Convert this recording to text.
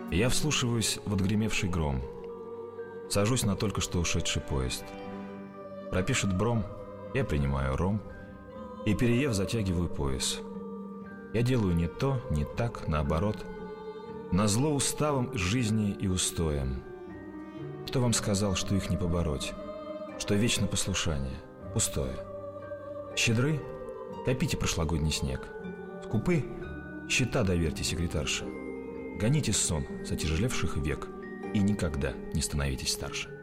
Я вслушиваюсь в отгремевший гром. Сажусь на только что ушедший поезд. Пропишет бром, я принимаю ром и, переев, затягиваю пояс. Я делаю не то, не так, наоборот, назло уставам жизни и устоям. Кто вам сказал, что их не побороть, что вечно послушание пустое? Щедры? Копите прошлогодний снег. Скупы? Счета доверьте секретарше. Гоните сон с отяжелевших век и никогда не становитесь старше.